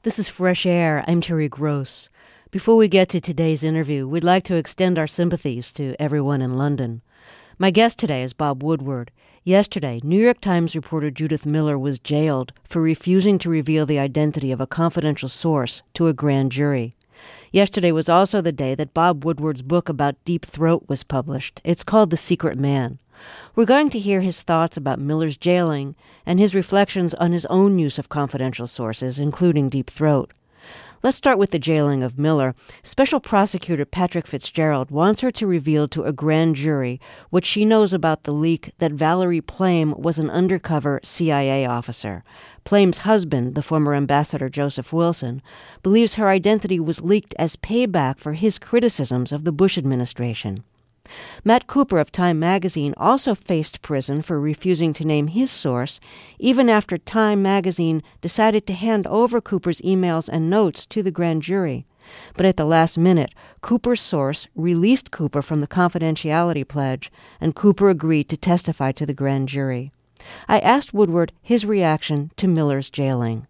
This is Fresh Air. I'm Terry Gross. Before we get to today's interview, we'd like to extend our sympathies to everyone in London. My guest today is Bob Woodward. Yesterday, New York Times reporter Judith Miller was jailed for refusing to reveal the identity of a confidential source to a grand jury. Yesterday was also the day that Bob Woodward's book about Deep Throat was published. It's called The Secret Man. We're going to hear his thoughts about Miller's jailing and his reflections on his own use of confidential sources, including Deep Throat. Let's start with the jailing of Miller. Special Prosecutor Patrick Fitzgerald wants her to reveal to a grand jury what she knows about the leak that Valerie Plame was an undercover CIA officer. Plame's husband, the former ambassador Joseph Wilson, believes her identity was leaked as payback for his criticisms of the Bush administration. Matt Cooper of Time magazine also faced prison for refusing to name his source, even after Time magazine decided to hand over Cooper's emails and notes to the grand jury. But at the last minute, Cooper's source released Cooper from the confidentiality pledge, and Cooper agreed to testify to the grand jury. I asked Woodward his reaction to Miller's jailing.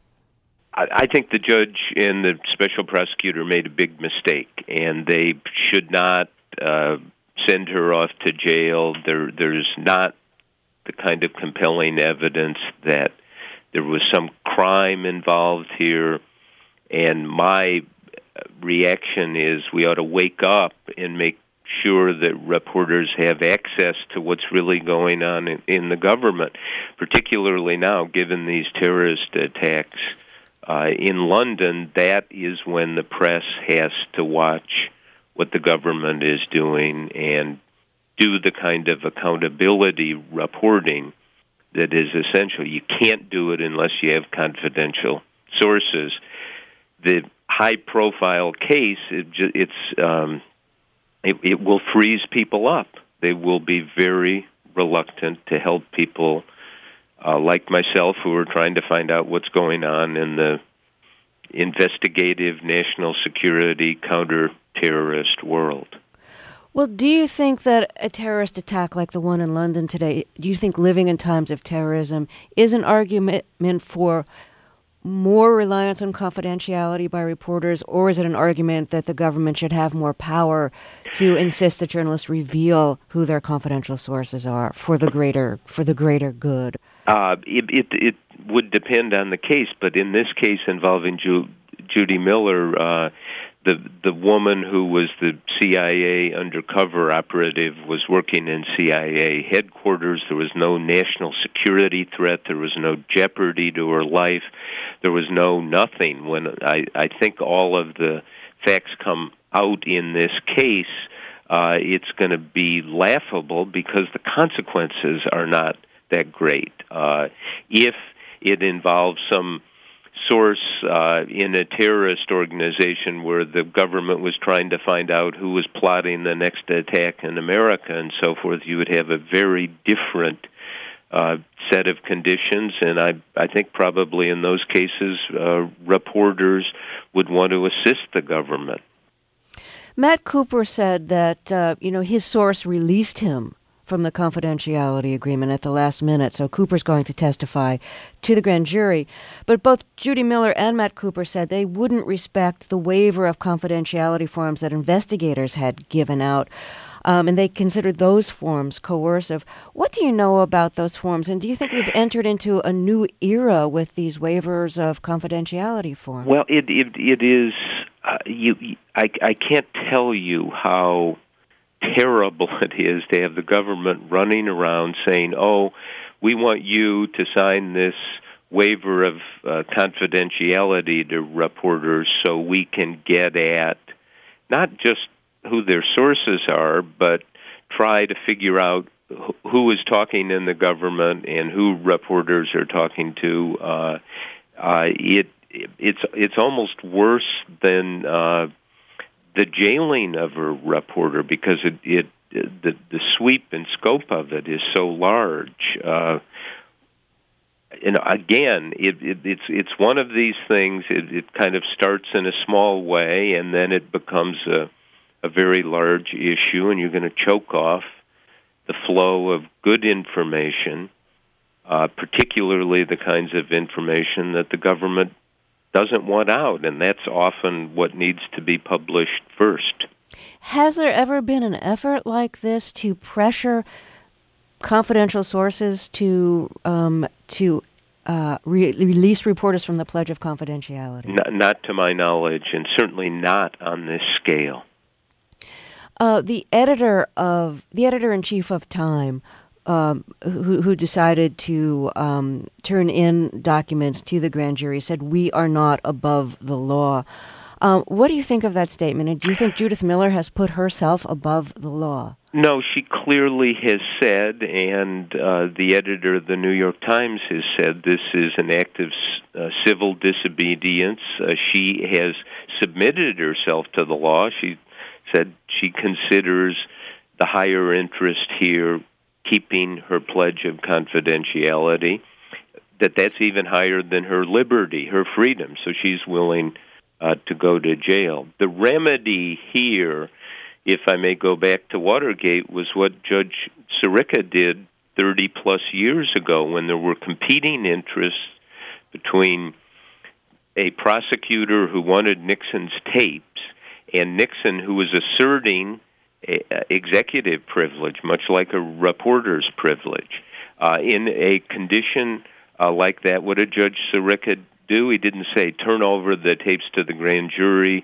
I think the judge and the special prosecutor made a big mistake, and they should not send her off to jail. There's not the kind of compelling evidence that there was some crime involved here. And my reaction is we ought to wake up and make sure that reporters have access to what's really going on in the government, particularly now, given these terrorist attacks in London. That is when the press has to watch what the government is doing and do the kind of accountability reporting that is essential. You can't do it unless you have confidential sources. The high-profile case, it will freeze people up. They will be very reluctant to help people like myself who are trying to find out what's going on in the investigative national security counter-terrorist world. Well, do you think that a terrorist attack like the one in London today, do you think living in times of terrorism is an argument for more reliance on confidentiality by reporters, or is it an argument that the government should have more power to insist that journalists reveal who their confidential sources are for the greater good? It would depend on the case, but in this case involving Judy Miller, the woman who was the CIA undercover operative was working in CIA headquarters. There was no national security threat. There was no jeopardy to her life. There was nothing. When I think all of the facts come out in this case, it's going to be laughable because the consequences are not that great. If it involves some source in a terrorist organization where the government was trying to find out who was plotting the next attack in America and so forth, you would have a very different set of conditions. And I think probably in those cases, reporters would want to assist the government. Matt Cooper said that his source released him from the confidentiality agreement at the last minute, so Cooper's going to testify to the grand jury. But both Judy Miller and Matt Cooper said they wouldn't respect the waiver of confidentiality forms that investigators had given out, and they considered those forms coercive. What do you know about those forms, and do you think we've entered into a new era with these waivers of confidentiality forms? Well, it is. I can't tell you how terrible it is to have the government running around saying, oh, we want you to sign this waiver of confidentiality to reporters so we can get at not just who their sources are, but try to figure out who is talking in the government and who reporters are talking to. It's almost worse than the jailing of a reporter because the sweep and scope of it is so large. Again, it's one of these things. It kind of starts in a small way, and then it becomes a very large issue, and you're going to choke off the flow of good information, particularly the kinds of information that the government doesn't want out, and that's often what needs to be published first. Has there ever been an effort like this to pressure confidential sources to release reporters from the Pledge of Confidentiality? Not to my knowledge, and certainly not on this scale. The editor-in-chief of Time, who decided to turn in documents to the grand jury, said, "We are not above the law." What do you think of that statement? And do you think Judith Miller has put herself above the law? No, she clearly has said, and the editor of the New York Times has said, this is an act of civil disobedience. She has submitted herself to the law. She said she considers the higher interest here keeping her pledge of confidentiality, that's even higher than her liberty, her freedom, so she's willing to go to jail. The remedy here, if I may go back to Watergate, was what Judge Sirica did 30-plus years ago when there were competing interests between a prosecutor who wanted Nixon's tapes and Nixon, who was asserting executive privilege, much like a reporter's privilege. In a condition like that, what did Judge Sirica do? He didn't say, turn over the tapes to the grand jury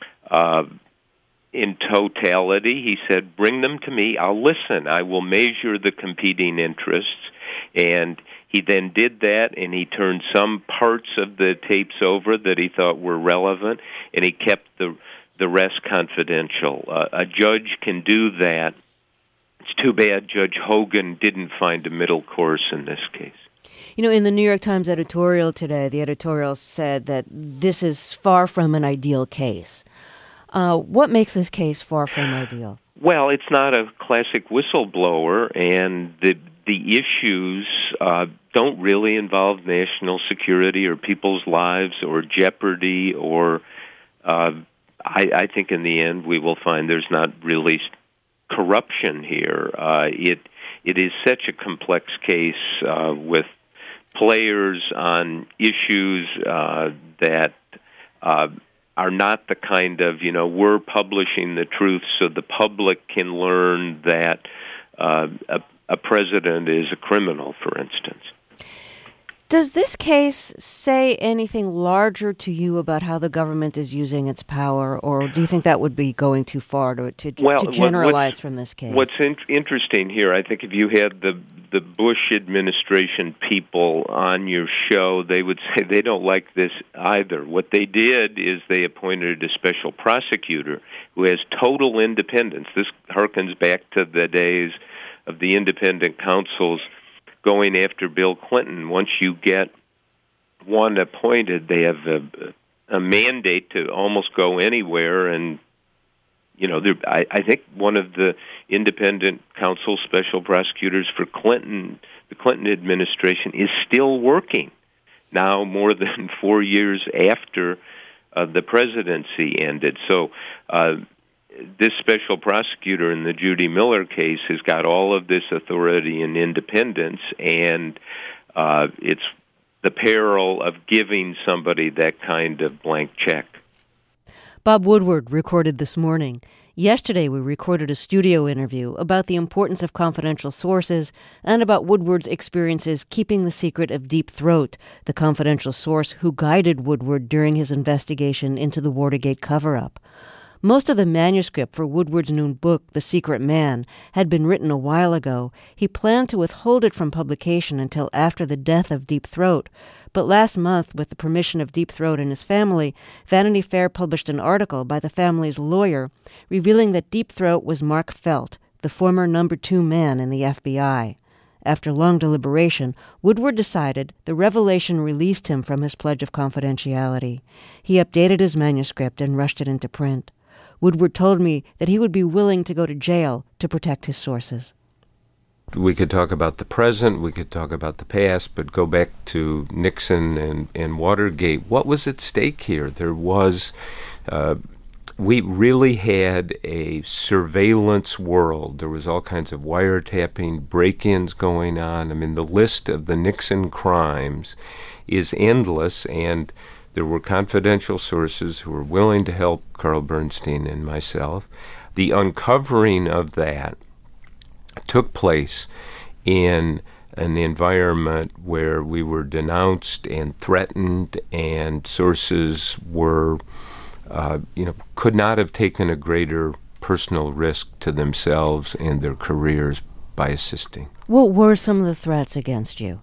in totality. He said, bring them to me. I'll listen. I will measure the competing interests. And he then did that, and he turned some parts of the tapes over that he thought were relevant, and he kept the rest confidential. A judge can do that. It's too bad Judge Hogan didn't find a middle course in this case. You know, in the New York Times editorial today, the editorial said that this is far from an ideal case. What makes this case far from ideal? Well, it's not a classic whistleblower, and the issues don't really involve national security or people's lives or jeopardy or I think in the end we will find there's not really corruption here. It is such a complex case with players on issues that are not the kind of, we're publishing the truth so the public can learn that a president is a criminal, for instance. Does this case say anything larger to you about how the government is using its power, or do you think that would be going too far to generalize from this case? What's interesting here, I think if you had the Bush administration people on your show, they would say they don't like this either. What they did is they appointed a special prosecutor who has total independence. This harkens back to the days of the independent counsels going after Bill Clinton. Once you get one appointed, they have a mandate to almost go anywhere. And, I think one of the independent counsel special prosecutors for Clinton, the Clinton administration, is still working now more than 4 years after the presidency ended. So this special prosecutor in the Judy Miller case has got all of this authority and independence, and it's the peril of giving somebody that kind of blank check. Bob Woodward recorded this morning. Yesterday, we recorded a studio interview about the importance of confidential sources and about Woodward's experiences keeping the secret of Deep Throat, the confidential source who guided Woodward during his investigation into the Watergate cover-up. Most of the manuscript for Woodward's new book, The Secret Man, had been written a while ago. He planned to withhold it from publication until after the death of Deep Throat. But last month, with the permission of Deep Throat and his family, Vanity Fair published an article by the family's lawyer revealing that Deep Throat was Mark Felt, the former number 2 man in the FBI. After long deliberation, Woodward decided the revelation released him from his pledge of confidentiality. He updated his manuscript and rushed it into print. Woodward told me that he would be willing to go to jail to protect his sources. We could talk about the present, we could talk about the past, but go back to Nixon and Watergate. What was at stake here? There was, we really had a surveillance world. There was all kinds of wiretapping, break-ins going on. I mean, the list of the Nixon crimes is endless, and There were confidential sources who were willing to help Carl Bernstein and myself. The uncovering of that took place in an environment where we were denounced and threatened, and sources were, could not have taken a greater personal risk to themselves and their careers by assisting. What were some of the threats against you?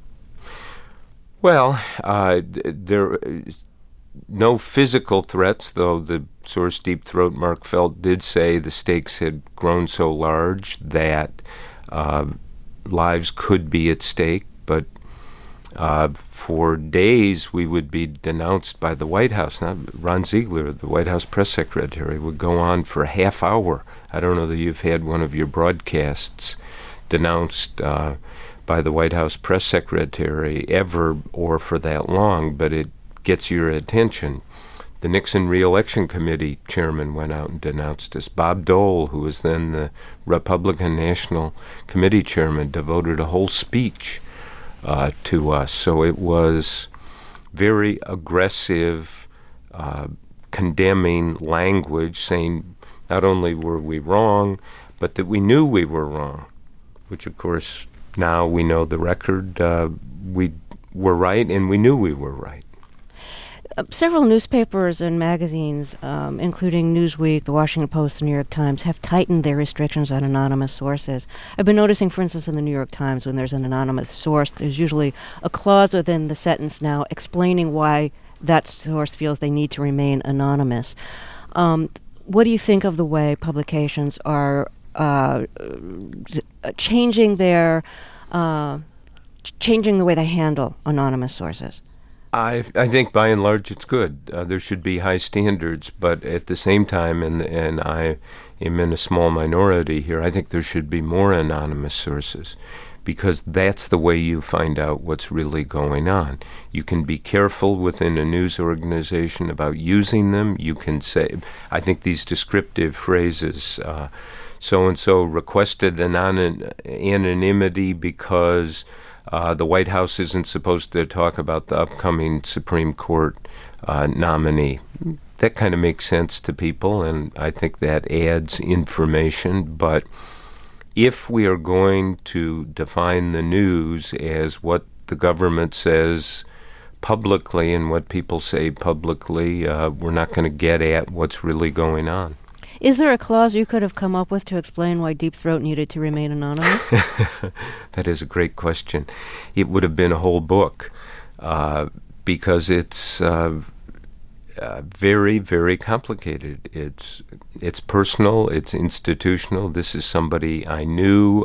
Well, there no physical threats, though the source Deep Throat Mark Felt did say the stakes had grown so large that lives could be at stake. But for days we would be denounced by the White House. Now, Ron Ziegler, the White House press secretary, would go on for a half hour. I don't know that you've had one of your broadcasts denounced by the White House press secretary ever or for that long, but it gets your attention. The Nixon Re-Election Committee chairman went out and denounced us. Bob Dole, who was then the Republican National Committee chairman, devoted a whole speech to us. So it was very aggressive, condemning language, saying not only were we wrong, but that we knew we were wrong, which, of course, now we know the record. We were right, and we knew we were right. Several newspapers and magazines, including Newsweek, The Washington Post, The New York Times, have tightened their restrictions on anonymous sources. I've been noticing, for instance, in The New York Times, when there's an anonymous source, there's usually a clause within the sentence now explaining why that source feels they need to remain anonymous. What do you think of the way publications are changing the way they handle anonymous sources? I think by and large it's good. There should be high standards, but at the same time, and I am in a small minority here, I think there should be more anonymous sources, because that's the way you find out what's really going on. You can be careful within a news organization about using them. You can say, I think these descriptive phrases, so-and-so requested anonymity because the White House isn't supposed to talk about the upcoming Supreme Court nominee. That kind of makes sense to people, and I think that adds information. But if we are going to define the news as what the government says publicly and what people say publicly, we're not going to get at what's really going on. Is there a clause you could have come up with to explain why Deep Throat needed to remain anonymous? That is a great question. It would have been a whole book because it's very, very complicated. It's personal. It's institutional. This is somebody I knew.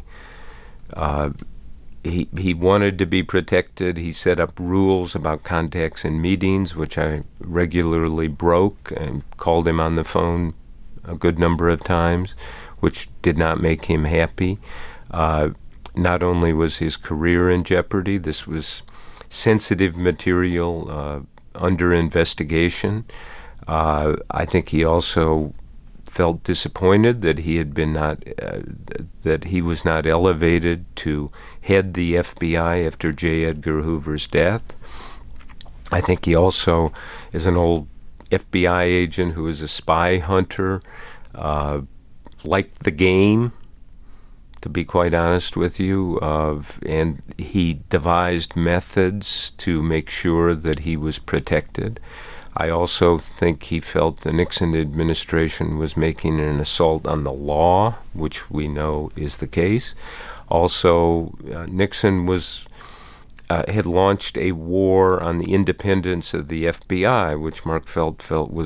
He wanted to be protected. He set up rules about contacts and meetings, which I regularly broke, and called him on the phone a good number of times, which did not make him happy. Not only was his career in jeopardy, this was sensitive material under investigation. I think he also felt disappointed that he had been that he was not elevated to head the FBI after J. Edgar Hoover's death. I think he also is an old FBI agent who is a spy hunter, liked the game, to be quite honest with you, and he devised methods to make sure that he was protected. I also think he felt the Nixon administration was making an assault on the law, which we know is the case. Also, Nixon had launched a war on the independence of the FBI, which Mark Felt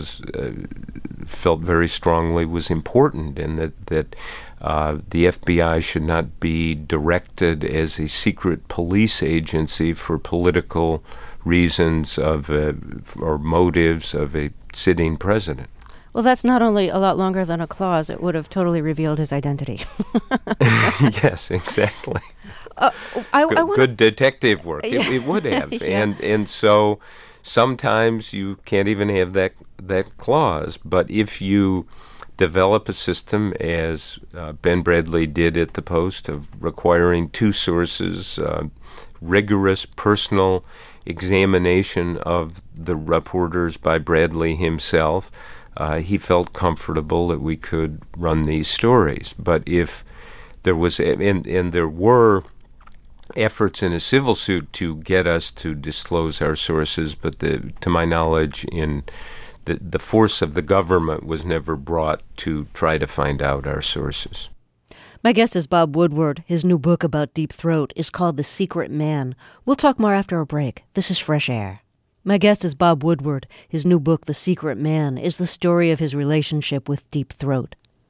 very strongly was important, and that the FBI should not be directed as a secret police agency for political reasons or motives of a sitting president. Well, that's not only a lot longer than a clause, it would have totally revealed his identity. Yes, exactly. I good detective work. Yeah. It would have. Yeah. And so sometimes you can't even have that clause. But if you develop a system, as Ben Bradley did at the Post, of requiring two sources, rigorous personal examination of the reporters by Bradley himself, he felt comfortable that we could run these stories. But if there was, and there were efforts in a civil suit to get us to disclose our sources, but to my knowledge, the force of the government was never brought to try to find out our sources. My guest is Bob Woodward. His new book about Deep Throat is called The Secret Man. We'll talk more after a break. This is Fresh Air. My guest is Bob Woodward. His new book, The Secret Man, is the story of his relationship with Deep Throat.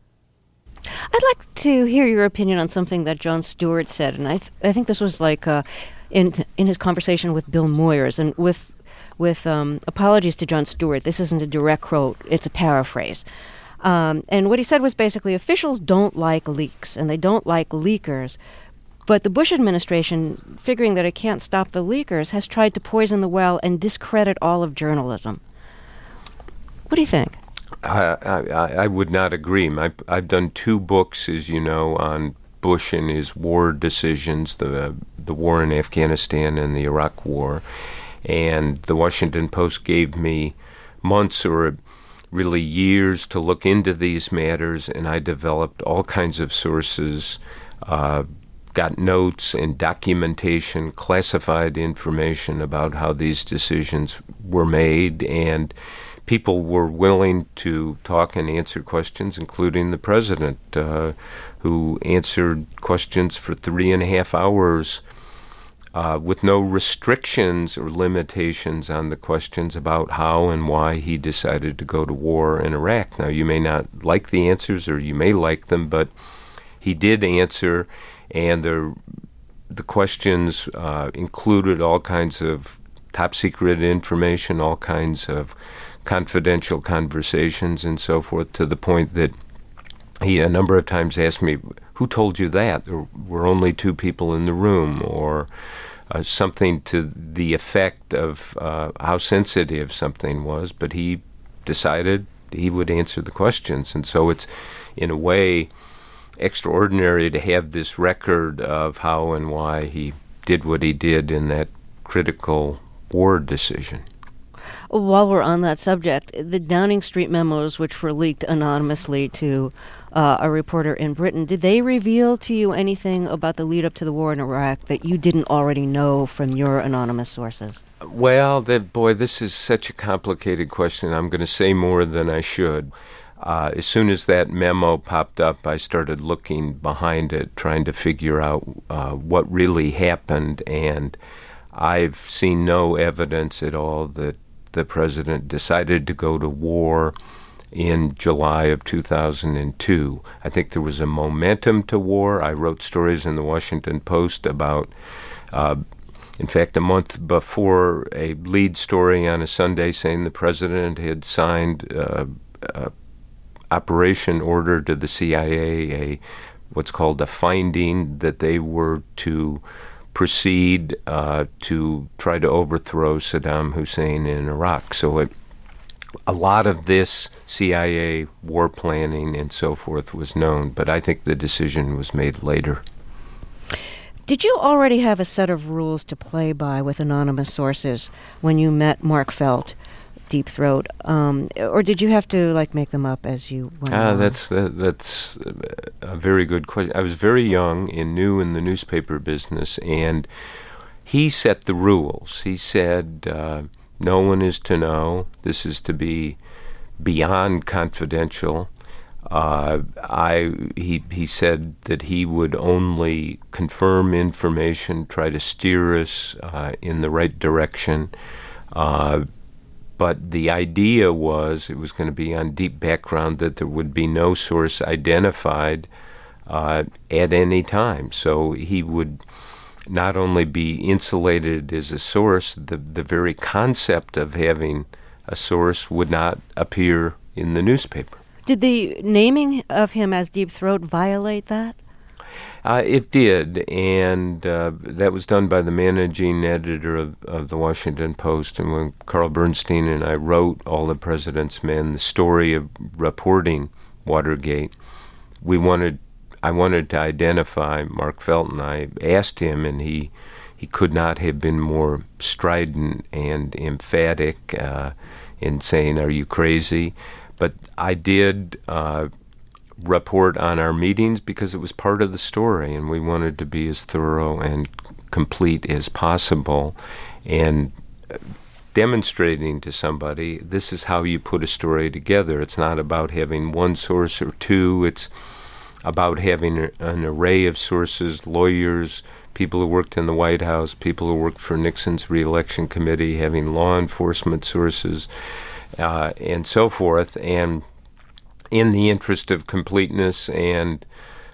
I'd like to hear your opinion on something that Jon Stewart said, and I think this was like in his conversation with Bill Moyers, and with apologies to Jon Stewart, this isn't a direct quote, it's a paraphrase. And what he said was basically officials don't like leaks, and they don't like leakers, but the Bush administration, figuring that it can't stop the leakers, has tried to poison the well and discredit all of journalism. What do you think? I would not agree. I've done 2 books, as you know, on Bush and his war decisions, the war in Afghanistan and the Iraq War. And the Washington Post gave me months or really years to look into these matters, and I developed all kinds of sources, got notes and documentation, classified information about how these decisions were made, and people were willing to talk and answer questions, including the president, who answered questions for 3.5 hours with no restrictions or limitations on the questions about how and why he decided to go to war in Iraq. Now, you may not like the answers, or you may like them, but he did answer, and the questions included all kinds of top-secret information, all kinds of confidential conversations and so forth, to the point that he a number of times asked me, "Who told you that? There were only 2 people in the room," or something to the effect of how sensitive something was, but he decided he would answer the questions. And so it's, in a way, extraordinary to have this record of how and why he did what he did in that critical war decision. While we're on that subject, the Downing Street memos, which were leaked anonymously to a reporter in Britain, did they reveal to you anything about the lead-up to the war in Iraq that you didn't already know from your anonymous sources? Well, this is such a complicated question. I'm going to say more than I should. As soon as that memo popped up, I started looking behind it, trying to figure out what really happened, and I've seen no evidence at all that the president decided to go to war in July of 2002. I think there was a momentum to war. I wrote stories in the Washington Post about, in fact, a month before, a lead story on a Sunday saying the president had signed operation order to the CIA, what's called a finding, that they were to proceed to try to overthrow Saddam Hussein in Iraq. So a lot of this CIA war planning and so forth was known, but I think the decision was made later. Did you already have a set of rules to play by with anonymous sources when you met Mark Felt, Deep Throat, or did you have to make them up as you went along? That's a very good question. I was very young and new in the newspaper business, and he set the rules. He said, no one is to know. This is to be beyond confidential. He said that he would only confirm information, try to steer us in the right direction. But the idea was it was going to be on deep background, that there would be no source identified at any time. So he would not only be insulated as a source, the very concept of having a source would not appear in the newspaper. Did the naming of him as Deep Throat violate that? It did, and that was done by the managing editor of the Washington Post. And when Carl Bernstein and I wrote All the President's Men, the story of reporting Watergate, I wanted to identify Mark Felt, and I asked him, and he he could not have been more strident and emphatic in saying, "Are you crazy?" But I did report on our meetings because it was part of the story, and we wanted to be as thorough and complete as possible, and demonstrating to somebody this is how you put a story together. It's not about having one source or two. It's about having an array of sources, lawyers, people who worked in the White House, people who worked for Nixon's re-election committee, having law enforcement sources, and so forth. And in the interest of completeness and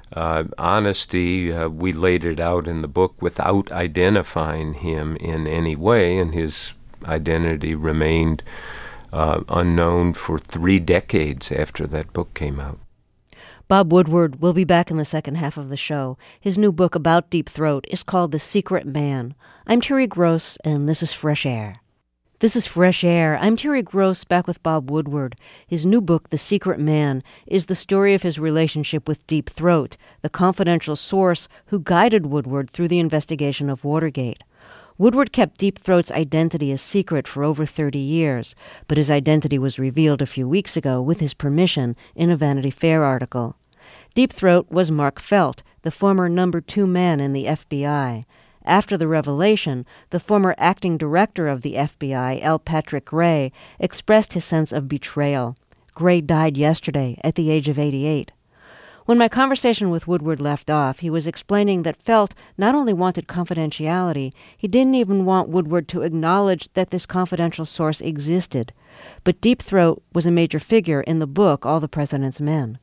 honesty, we laid it out in the book without identifying him in any way, and his identity remained unknown for 3 decades after that book came out. Bob Woodward will be back in the second half of the show. His new book about Deep Throat is called The Secret Man. I'm Terry Gross, and this is Fresh Air. This is Fresh Air. I'm Terry Gross, back with Bob Woodward. His new book, The Secret Man, is the story of his relationship with Deep Throat, the confidential source who guided Woodward through the investigation of Watergate. Woodward kept Deep Throat's identity a secret for over 30 years, but his identity was revealed a few weeks ago with his permission in a Vanity Fair article. Deep Throat was Mark Felt, the former number 2 man in the FBI. After the revelation, the former acting director of the FBI, L. Patrick Gray, expressed his sense of betrayal. Gray died yesterday at the age of 88. When my conversation with Woodward left off, he was explaining that Felt not only wanted confidentiality, he didn't even want Woodward to acknowledge that this confidential source existed. But Deep Throat was a major figure in the book, All the President's Men.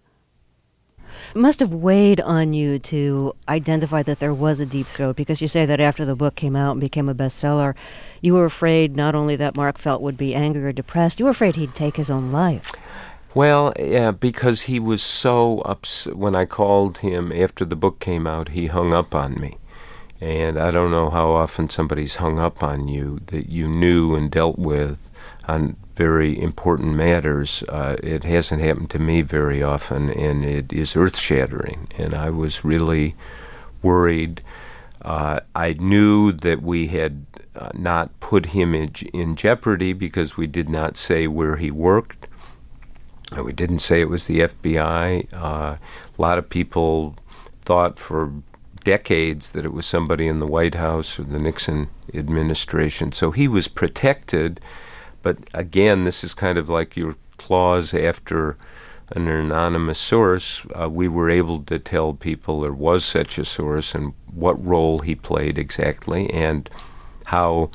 It must have weighed on you to identify that there was a Deep Throat, because you say that after the book came out and became a bestseller, you were afraid not only that Mark Felt would be angry or depressed, you were afraid he'd take his own life. Well, yeah, because he was so upset. When I called him after the book came out, he hung up on me. And I don't know how often somebody's hung up on you that you knew and dealt with on very important matters. It hasn't happened to me very often, and it is earth-shattering. And I was really worried. I knew that we had not put him in jeopardy because we did not say where he worked. We didn't say it was the FBI. A lot of people thought for decades that it was somebody in the White House or the Nixon administration. So he was protected. But again, this is kind of like your clause after an anonymous source. We were able to tell people there was such a source and what role he played exactly, and how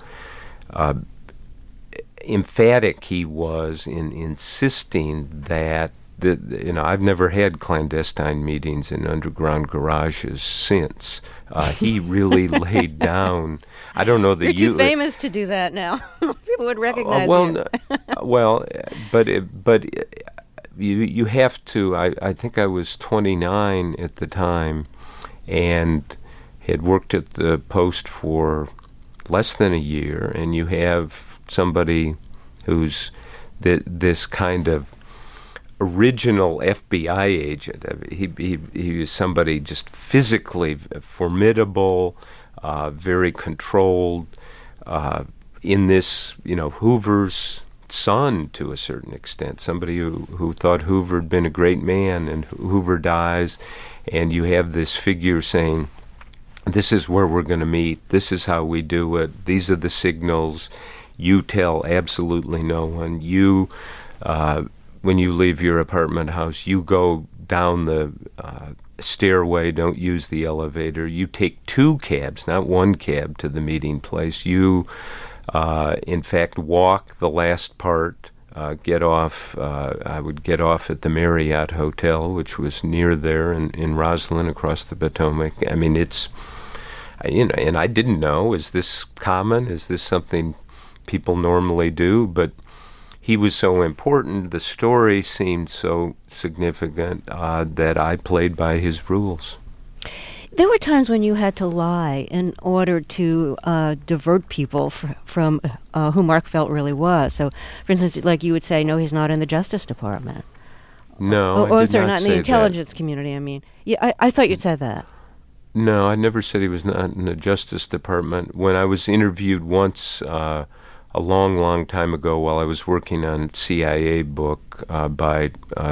emphatic he was in insisting that I've never had clandestine meetings in underground garages since. He really laid down. I don't know that you're too famous to do that now. People would recognize you. But you have to. I think I was 29 at the time, and had worked at the Post for less than a year, and you have somebody who's this kind of original FBI agent. He was somebody just physically formidable, very controlled, in this, Hoover's son to a certain extent, somebody who thought Hoover had been a great man, and Hoover dies, and you have this figure saying, this is where we're going to meet, this is how we do it, these are the signals, you tell absolutely no one, you when you leave your apartment house, you go down the stairway, don't use the elevator. You take 2 cabs, not 1 cab, to the meeting place. You, in fact, walk the last part, get off. I would get off at the Marriott Hotel, which was near there in Roslyn, across the Potomac. I mean, it's, and I didn't know, is this common? Is this something people normally do? But he was so important, the story seemed so significant that I played by his rules. There were times when you had to lie in order to divert people from who Mark Felt really was. So, for instance, like you would say, no, he's not in the Justice Department. No, not in the intelligence community, I mean. Yeah, I thought you'd said that. No, I never said he was not in the Justice Department. When I was interviewed once a long, long time ago while I was working on a CIA book by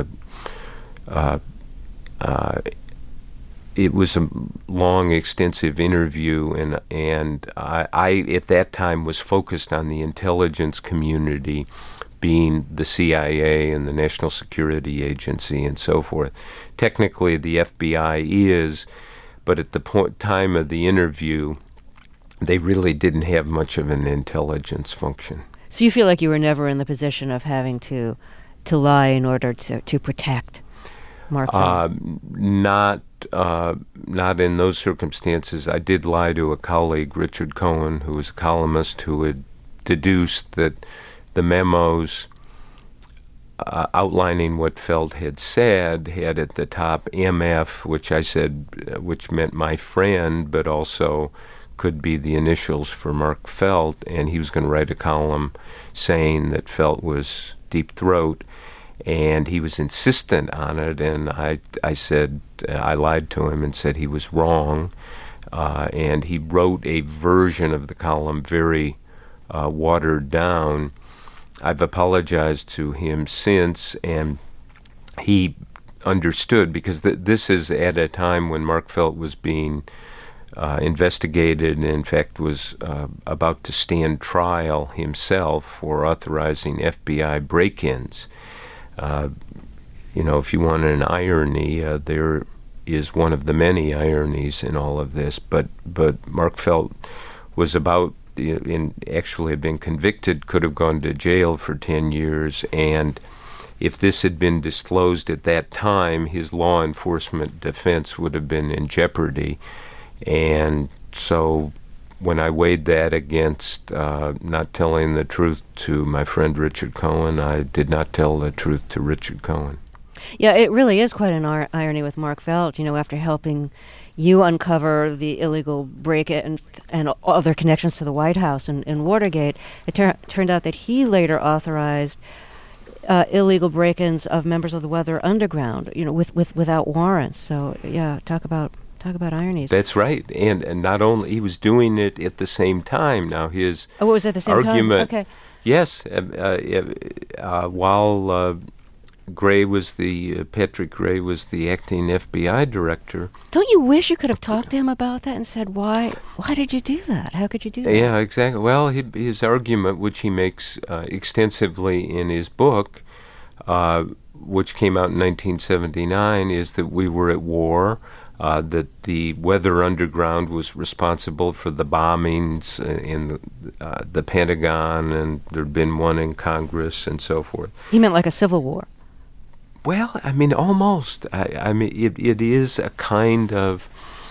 it was a long, extensive interview, and I at that time was focused on the intelligence community, being the CIA and the National Security Agency and so forth. Technically, the FBI is, but at the time of the interview, they really didn't have much of an intelligence function. So you feel like you were never in the position of having to lie in order to protect Mark Felt? Not in those circumstances. I did lie to a colleague, Richard Cohen, who was a columnist, who had deduced that the memos outlining what Felt had said had at the top MF, which I said, which meant my friend, but also could be the initials for Mark Felt, and he was going to write a column saying that Felt was Deep Throat, and he was insistent on it, and I said, I lied to him and said he was wrong, and he wrote a version of the column very watered down. I've apologized to him since, and he understood, because this is at a time when Mark Felt was being investigated and, in fact, was about to stand trial himself for authorizing FBI break-ins. If you want an irony, there is one of the many ironies in all of this, but Mark Felt was actually had been convicted, could have gone to jail for 10 years, and if this had been disclosed at that time, his law enforcement defense would have been in jeopardy. And so when I weighed that against not telling the truth to my friend Richard Cohen, I did not tell the truth to Richard Cohen. Yeah, it really is quite an irony with Mark Felt, after helping you uncover the illegal break-in and other connections to the White House and Watergate. It turned out that he later authorized illegal break-ins of members of the Weather Underground, without warrants. So, yeah, talk about ironies. That's right, and not only he was doing it at the same time. Now his was at the same argument, time? Okay. Yes, while Patrick Gray was the acting FBI director. Don't you wish you could have talked to him about that and said, why did you do that? How could you do that? Yeah, exactly. Well, his argument, which he makes extensively in his book, which came out in 1979, is that we were at war, that the Weather Underground was responsible for the bombings in the Pentagon, and there'd been one in Congress and so forth. He meant like a civil war. Well, I mean, almost. It is a kind of.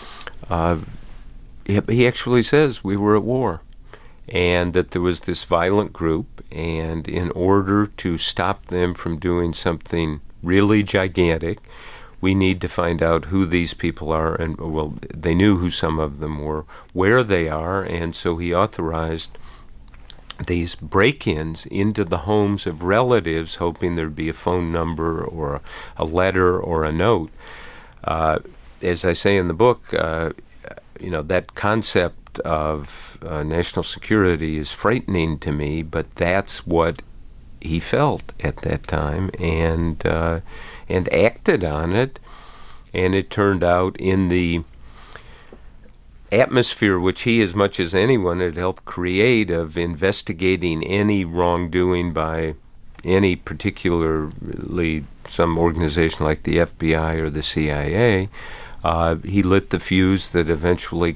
He actually says we were at war, and that there was this violent group, and in order to stop them from doing something really gigantic, we need to find out who these people are, and well, they knew who some of them were, where they are, and so he authorized these break-ins into the homes of relatives, hoping there'd be a phone number or a letter or a note. As I say in the book, that concept of national security is frightening to me, but that's what he felt at that time, and acted on it, and it turned out in the atmosphere which he, as much as anyone, had helped create of investigating any wrongdoing by any particularly some organization like the FBI or the CIA. He lit the fuse that eventually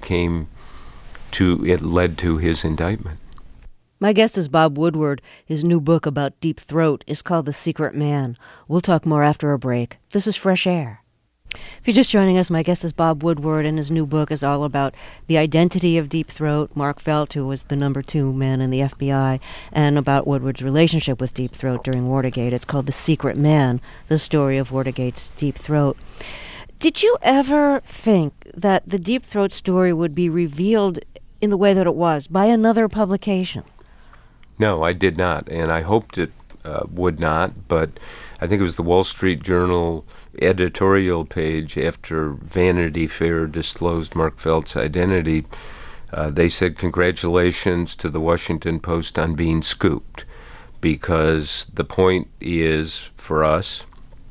led to his indictment. My guest is Bob Woodward. His new book about Deep Throat is called The Secret Man. We'll talk more after a break. This is Fresh Air. If you're just joining us, my guest is Bob Woodward, and his new book is all about the identity of Deep Throat, Mark Felt, who was the number 2 man in the FBI, and about Woodward's relationship with Deep Throat during Watergate. It's called The Secret Man, the story of Watergate's Deep Throat. Did you ever think that the Deep Throat story would be revealed in the way that it was by another publication? No, I did not, and I hoped it would not, but I think it was the Wall Street Journal editorial page after Vanity Fair disclosed Mark Felt's identity. They said, "Congratulations to the Washington Post on being scooped," because the point is, for us,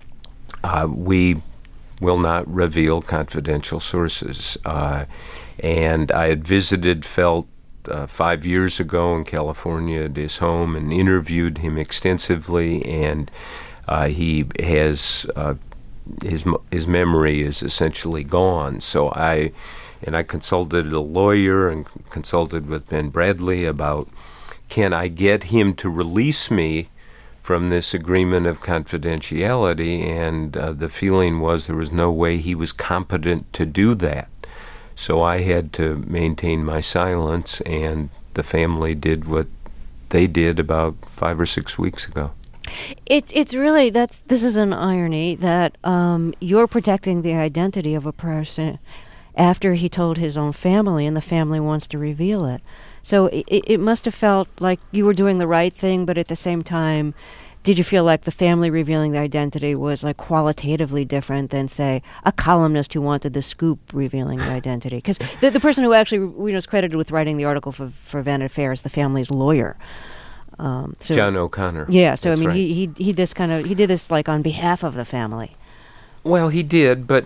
we will not reveal confidential sources. And I had visited Felt 5 years ago in California at his home and interviewed him extensively, and he has his memory is essentially gone. So I consulted a lawyer and consulted with Ben Bradley about, can I get him to release me from this agreement of confidentiality? And the feeling was there was no way he was competent to do that. So I had to maintain my silence, and the family did what they did about 5 or 6 weeks ago. It's really, this is an irony that you're protecting the identity of a person after he told his own family, and the family wants to reveal it. So it must have felt like you were doing the right thing, but at the same time, did you feel like the family revealing the identity was like qualitatively different than, say, a columnist who wanted the scoop revealing the identity? Because the person who actually is credited with writing the article for Vanity Fair is the family's lawyer. So, John O'Connor. Yeah, so That's I mean, right. he did this like on behalf of the family. Well, he did, but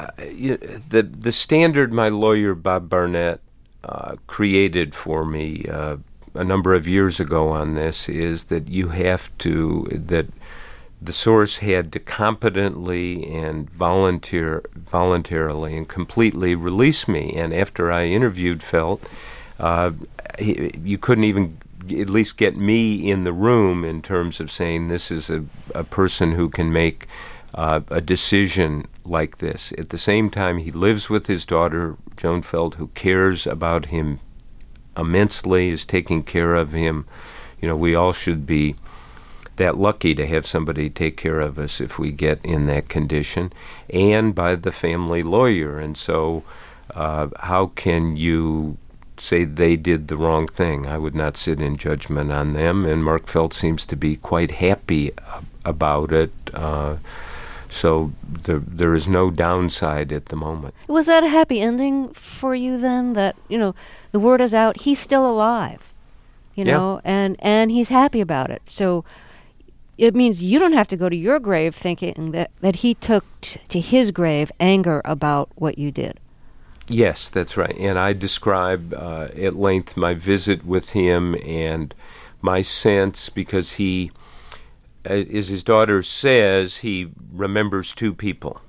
the standard my lawyer Bob Barnett created for me a number of years ago on this is that that the source had to competently and voluntarily and completely release me. And after I interviewed Felt, you couldn't even at least get me in the room in terms of saying this is a person who can make a decision like this. At the same time, he lives with his daughter, Joan Felt, who cares about him immensely, is taking care of him. You know, we all should be that lucky to have somebody take care of us if we get in that condition, and by the family lawyer. And so how can you say they did the wrong thing? I would not sit in judgment on them, and Mark Felt seems to be quite happy about it. So there is no downside at the moment. Was that a happy ending for you then? That, the word is out, he's still alive, and he's happy about it. So it means you don't have to go to your grave thinking that he took to his grave anger about what you did. Yes, that's right. And I describe at length my visit with him and my sense, because he, as his daughter says, he remembers two people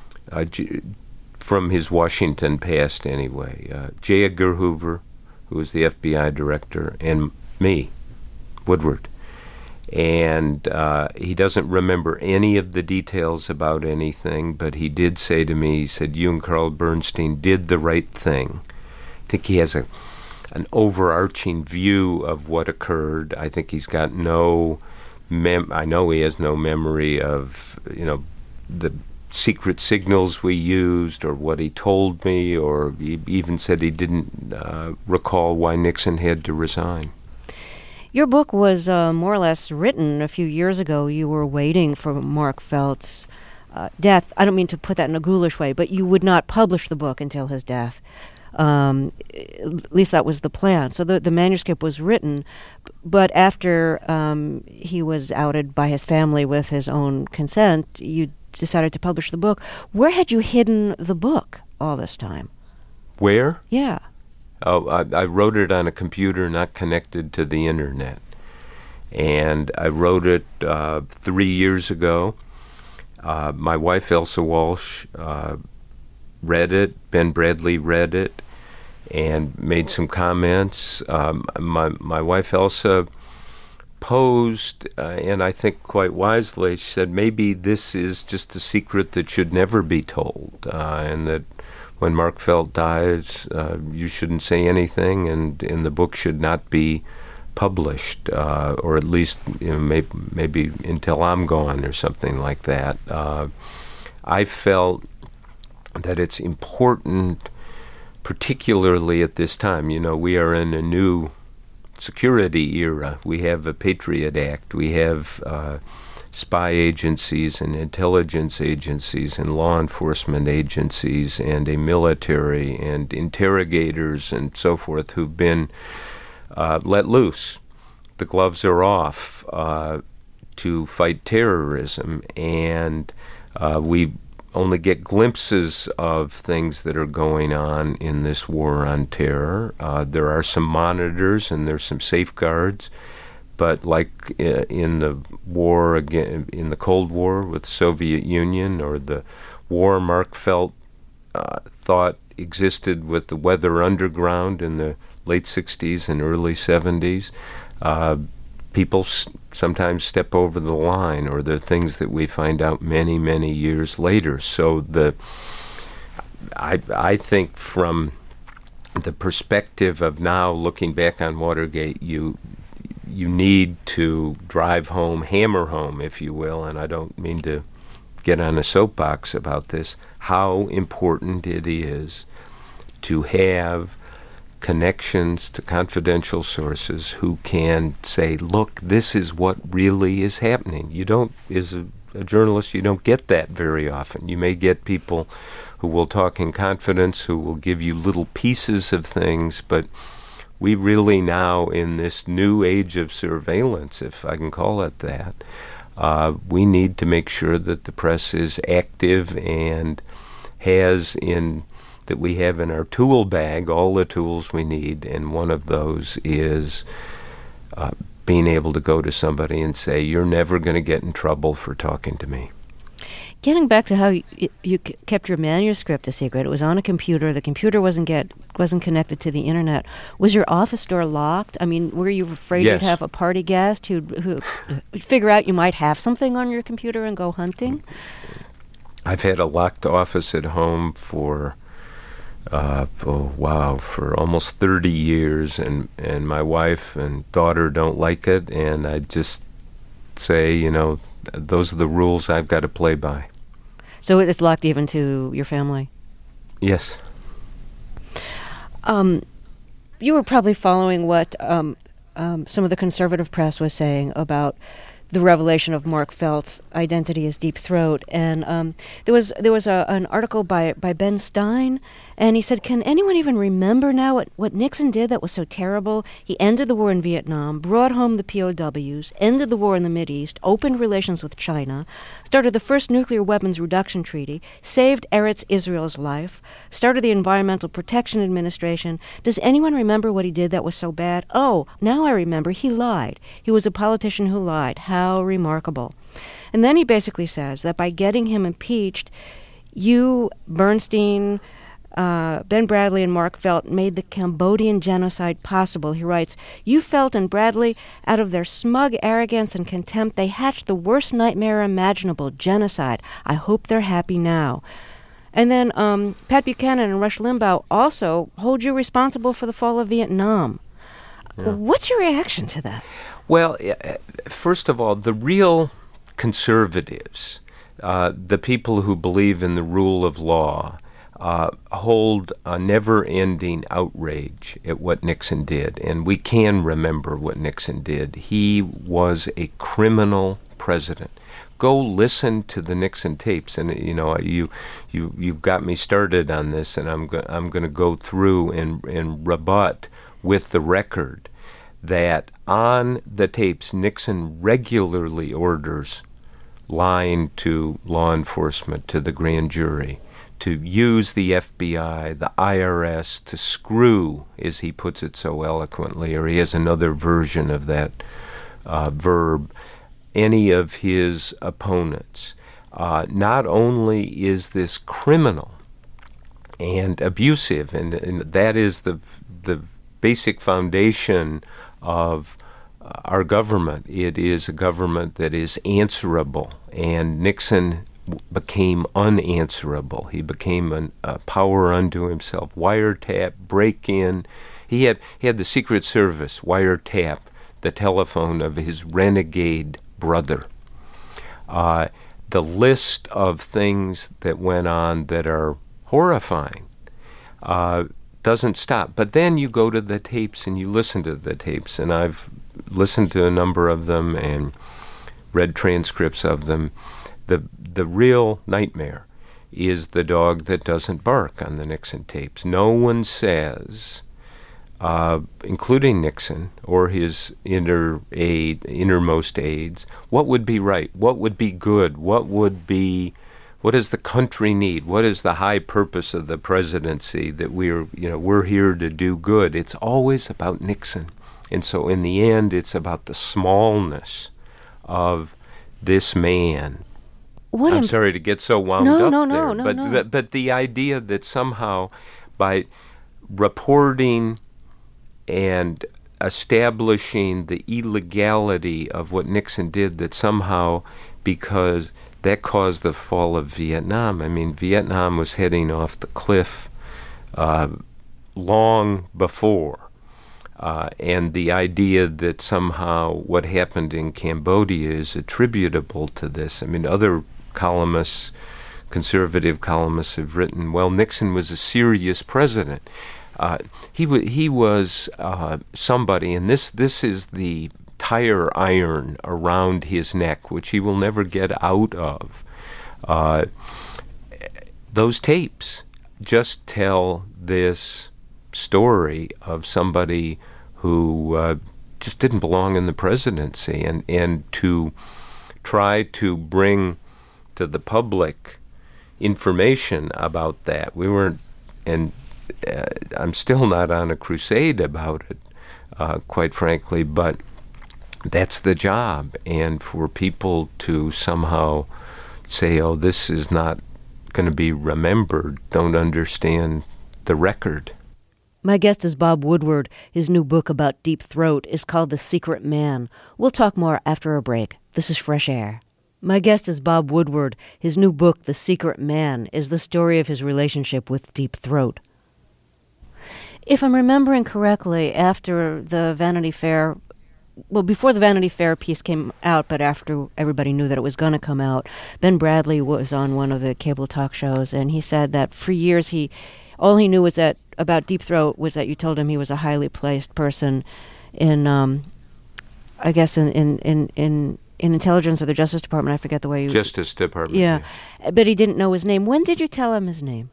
from his Washington past anyway. J. Edgar Hoover, who was the FBI director, and me, Woodward. And he doesn't remember any of the details about anything, but he did say to me, he said, "You and Carl Bernstein did the right thing." I think he has an overarching view of what occurred. I think he's got I know he has no memory of, the secret signals we used or what he told me, or he even said he didn't recall why Nixon had to resign. Your book was more or less written a few years ago. You were waiting for Mark Felt's death. I don't mean to put that in a ghoulish way, but you would not publish the book until his death. At least that was the plan. So the manuscript was written, but after he was outed by his family with his own consent, you decided to publish the book. Where had you hidden the book all this time? Where? Yeah. Oh, I wrote it on a computer not connected to the internet. And I wrote it 3 years ago. My wife, Elsa Walsh, read it. Ben Bradley read it and made some comments. My wife, Elsa, posed, and I think quite wisely, she said, maybe this is just a secret that should never be told, and that when Mark Felt died, you shouldn't say anything, and the book should not be published, or at least maybe until I'm gone or something like that. I felt that it's important, particularly at this time. We are in a new security era. We have a Patriot Act. We have spy agencies and intelligence agencies and law enforcement agencies and a military and interrogators and so forth who've been let loose. The gloves are off to fight terrorism, and we only get glimpses of things that are going on in this war on terror. There are some monitors and there's some safeguards, but like in the war again, in the Cold War with the Soviet Union, or the war Mark Felt thought existed with the Weather Underground in the late 60s and early 70s, people sometimes step over the line, or they're things that we find out many, many years later. So I think from the perspective of now looking back on Watergate, you need to drive home, hammer home, if you will, and I don't mean to get on a soapbox about this, how important it is to have connections to confidential sources who can say, look, this is what really is happening. You don't, as a journalist, you don't get that very often. You may get people who will talk in confidence, who will give you little pieces of things, but we really now, in this new age of surveillance, if I can call it that, we need to make sure that the press is active and has that we have in our tool bag all the tools we need, and one of those is being able to go to somebody and say, you're never going to get in trouble for talking to me. Getting back to how you kept your manuscript a secret, it was on a computer. The computer wasn't connected to the internet. Was your office door locked? I mean, were you afraid Yes. you'd have a party guest who'd figure out you might have something on your computer and go hunting? I've had a locked office at home for for almost 30 years, and my wife and daughter don't like it, and I just say, those are the rules I've got to play by. So it's locked even to your family? Yes. You were probably following what some of the conservative press was saying about the revelation of Mark Felt's identity as Deep Throat, and there was an article by Ben Stein, and he said, can anyone even remember now what Nixon did that was so terrible? He ended the war in Vietnam, brought home the POWs, ended the war in the Mideast, opened relations with China, started the first nuclear weapons reduction treaty, saved Eretz Israel's life, started the Environmental Protection Administration. Does anyone remember what he did that was so bad? Oh, now I remember, he lied. He was a politician who lied. How remarkable. And then he basically says that by getting him impeached, you, Bernstein, Ben Bradley, and Mark Felt made the Cambodian genocide possible. He writes, you, Felt and Bradley, out of their smug arrogance and contempt, they hatched the worst nightmare imaginable, genocide. I hope they're happy now. And then Pat Buchanan and Rush Limbaugh also hold you responsible for the fall of Vietnam. Yeah. What's your reaction to that? Well, first of all, the real conservatives, the people who believe in the rule of law, hold a never-ending outrage at what Nixon did. And we can remember what Nixon did. He was a criminal president. Go listen to the Nixon tapes, and you've got me started on this, and I'm going to go through and rebut with the record that on the tapes, Nixon regularly orders lying to law enforcement, to the grand jury, to use the FBI, the IRS, to screw, as he puts it so eloquently, or he has another version of that verb, any of his opponents. Not only is this criminal and abusive, and that is the basic foundation of our government. It is a government that is answerable, and Nixon became unanswerable. He became a power unto himself. Wiretap, break-in. He had the Secret Service wiretap the telephone of his renegade brother. The list of things that went on that are horrifying. The doesn't stop. But then you go to the tapes and you listen to the tapes, and I've listened to a number of them and read transcripts of them. The real nightmare is the dog that doesn't bark on the Nixon tapes. No one says, including Nixon or his innermost aides, what would be right, what would be good, what does the country need, what is the high purpose of the presidency, that we're here to do good. It's always about Nixon. And so in the end, it's about the smallness of this man. I'm sorry to get so wound up there. But the idea that somehow by reporting and establishing the illegality of what Nixon did, that somehow, because that caused the fall of Vietnam. I mean, Vietnam was heading off the cliff long before. And the idea that somehow what happened in Cambodia is attributable to this. I mean, other columnists, conservative columnists, have written, well, Nixon was a serious president. He was somebody, and this is the tire iron around his neck, which he will never get out of. Those tapes just tell this story of somebody who just didn't belong in the presidency, and to try to bring to the public information about that. We weren't, and I'm still not on a crusade about it, quite frankly, but that's the job. And for people to somehow say, oh, this is not going to be remembered, don't understand the record. My guest is Bob Woodward. His new book about Deep Throat is called The Secret Man. We'll talk more after a break. This is Fresh Air. My guest is Bob Woodward. His new book, The Secret Man, is the story of his relationship with Deep Throat. If I'm remembering correctly, after the Vanity Fair, well, before the Vanity Fair piece came out, but after everybody knew that it was going to come out, Ben Bradley was on one of the cable talk shows, and he said that for years all he knew was that about Deep Throat was that you told him he was a highly placed person in, I guess, in intelligence or the Justice Department. I forget the way you... Justice Department. Yeah. But he didn't know his name. When did you tell him his name?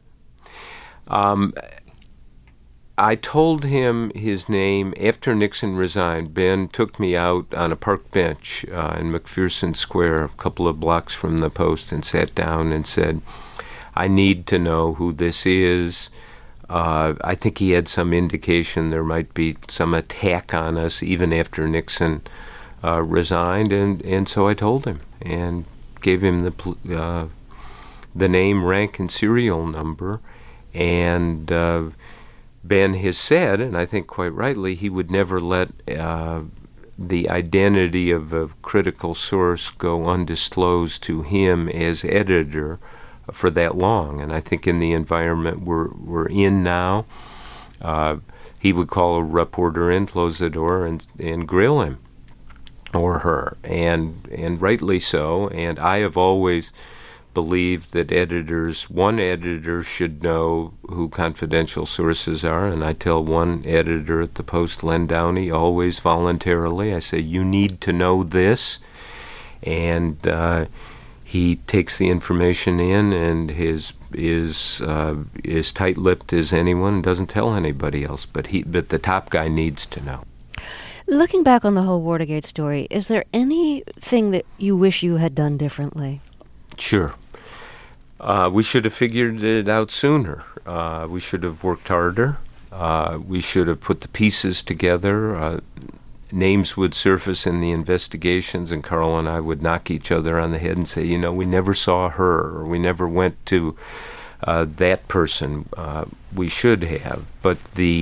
I told him his name after Nixon resigned. Ben took me out on a park bench in McPherson Square, a couple of blocks from the Post, and sat down and said, I need to know who this is. I think he had some indication there might be some attack on us even after Nixon resigned, and so I told him and gave him the name, rank, and serial number, and Ben has said, and I think quite rightly, he would never let the identity of a critical source go undisclosed to him as editor for that long. And I think in the environment we're in now, he would call a reporter in, close the door, and grill him or her, and rightly so. And I have always believed that one editor should know who confidential sources are, and I tell one editor at the Post, Len Downey, always voluntarily, I say, you need to know this, and he takes the information in and is tight-lipped as anyone and doesn't tell anybody else, but the top guy needs to know. Looking back on the whole Watergate story, is there anything that you wish you had done differently? Sure. We should have figured it out sooner. We should have worked harder. We should have put the pieces together. Names would surface in the investigations, and Carl and I would knock each other on the head and say, we never saw her, or we never went to that person. We should have. But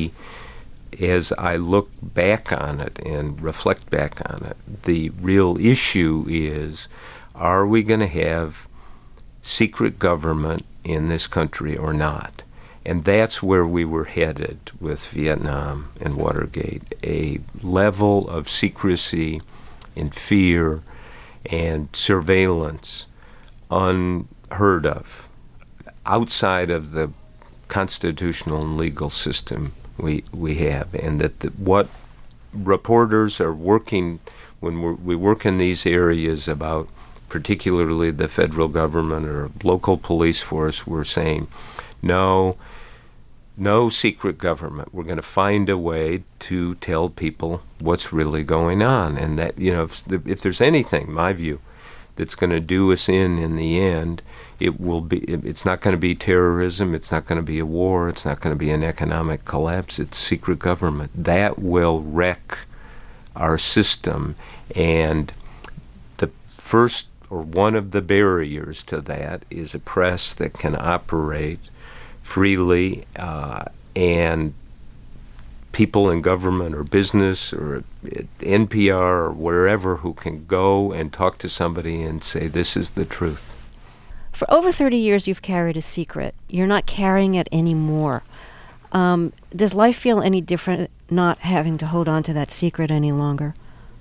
as I look back on it and reflect back on it, the real issue is, are we going to have secret government in this country or not? And that's where we were headed with Vietnam and Watergate, a level of secrecy and fear and surveillance unheard of outside of the constitutional and legal system we have, and that what reporters are working when we work in these areas about, particularly the federal government or local police force, we're saying, no secret government. We're going to find a way to tell people what's really going on. And that, if there's anything, my view, that's going to do us in the end, it's not going to be terrorism, it's not going to be a war, it's not going to be an economic collapse, it's secret government. That will wreck our system. And the first, or one of the barriers to that, is a press that can operate freely, and people in government or business or at NPR or wherever who can go and talk to somebody and say, this is the truth. For over 30 years, you've carried a secret. You're not carrying it anymore. Does life feel any different not having to hold on to that secret any longer?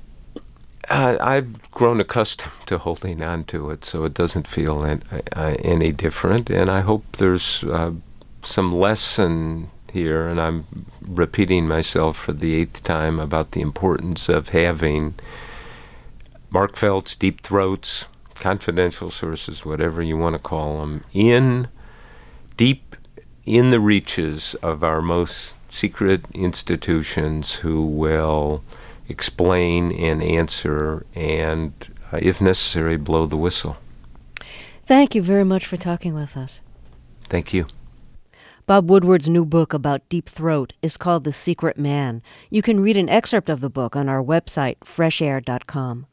I've grown accustomed to holding on to it, so it doesn't feel any different. And I hope there's some lesson here, and I'm repeating myself for the 8th time, about the importance of having Mark Felt's, Deep Throats, confidential sources, whatever you want to call them, deep in the reaches of our most secret institutions, who will explain and answer and, if necessary, blow the whistle. Thank you very much for talking with us. Thank you. Bob Woodward's new book about Deep Throat is called The Secret Man. You can read an excerpt of the book on our website, freshair.com.